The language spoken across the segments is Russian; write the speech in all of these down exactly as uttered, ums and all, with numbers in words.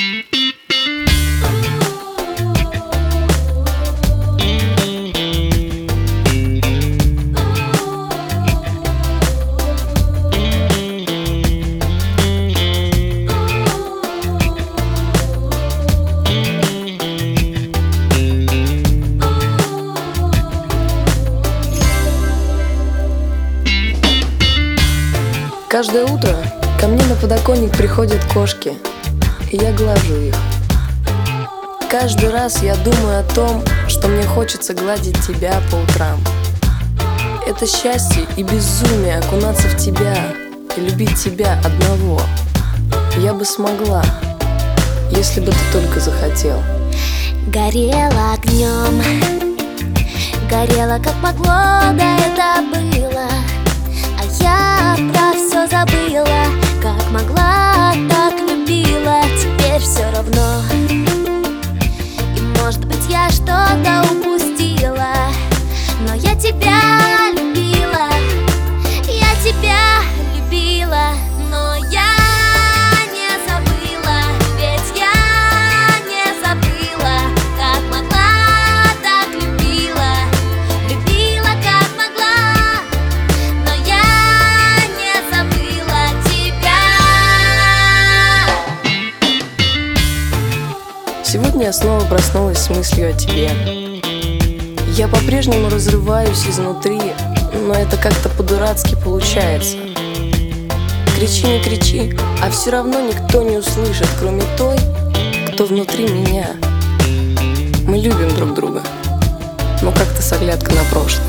Каждое утро ко мне на подоконник приходят кошки, и я глажу их. Каждый раз я думаю о том, что мне хочется гладить тебя по утрам. Это счастье и безумие окунаться в тебя и любить тебя одного. Я бы смогла, если бы ты только захотел. Горела огнем, горела как могло, да это было. А я про все забыла, как могла, так любила. Теперь все равно. И может быть я что-то упустила, но я тебя любила, я тебя любила, но я не забыла, ведь я не забыла, как могла, так любила, любила как могла, но я не забыла тебя. Сегодня я снова проснулась с мыслью о тебе. Я по-прежнему разрываюсь изнутри, но это как-то по-дурацки получается. Кричи, не кричи, а все равно никто не услышит, кроме той, кто внутри меня. Мы любим друг друга, но как-то с оглядкой на прошлое.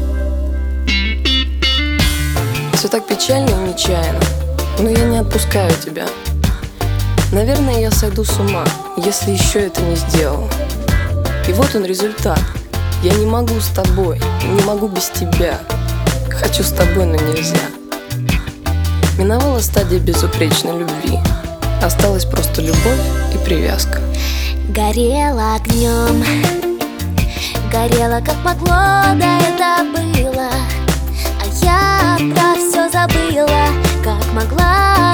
Все так печально и нечаянно, но я не отпускаю тебя. Наверное, я сойду с ума, если еще это не сделал. И вот он результат. Я не могу с тобой, не могу без тебя. Хочу с тобой, но нельзя. Миновала стадия безупречной любви. Осталась просто любовь и привязка. Горела огнем, горела как могло, да это было. А я про все забыла, как могла,